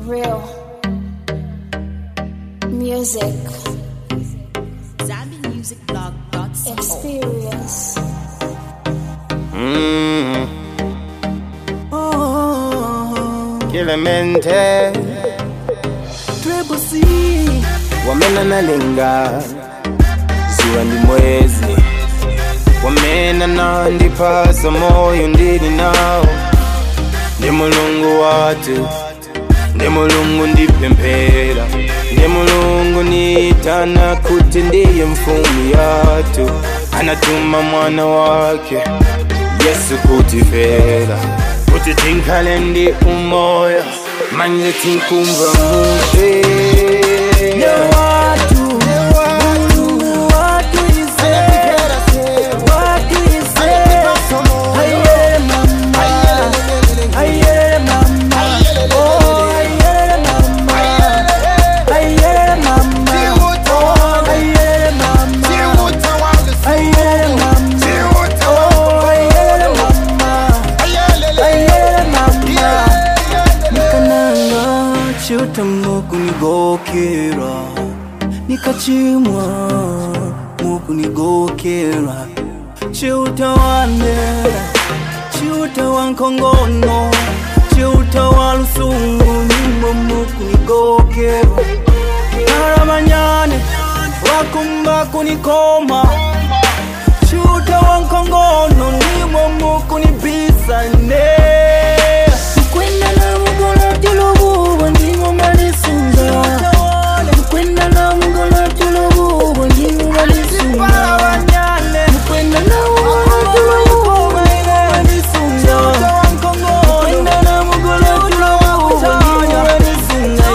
Real music experience. Kilemente Triple C wamena nalinga ziwa ndi mwezi wamena nandipasa moyo ndili nawo ndi mulungu watu ndi mulungu ndipemphera ndi mulungu nitana kuti ndiye mfumu yatu anatuma mwana wake Yesu kutifera kuti tinkale ndi umoya manje tinkumva mute Chuta muku nigokera nikachimwa muku nigokera chuta wane chuta wankongono chuta walusungu nimbo muku nigokera naramanyane wakumba kunikoma chuta wankongono nimbo muku nibisane kwenda na mugolo tilubu ndimo malisunga kwenda na mugolo tilubu ndimo malisunga kwenda na mugolo tilubu ndimo malisunga kwenda na mugolo tilubu ndimo malisunga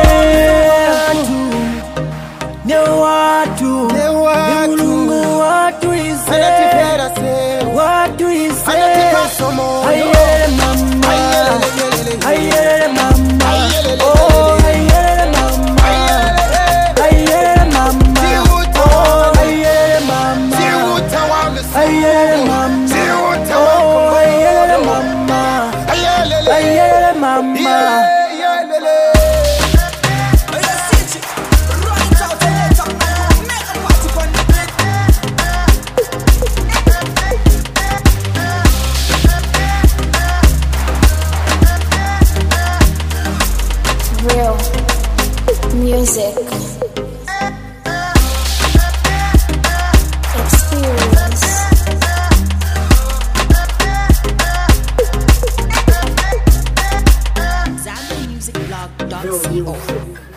ne watu mulungu watu ise watu ise aye mama aye mama oh aye mama aye mama oh aye mama aye mama oh aye mama aye mama Real music experience. ZambianMusicBlog.co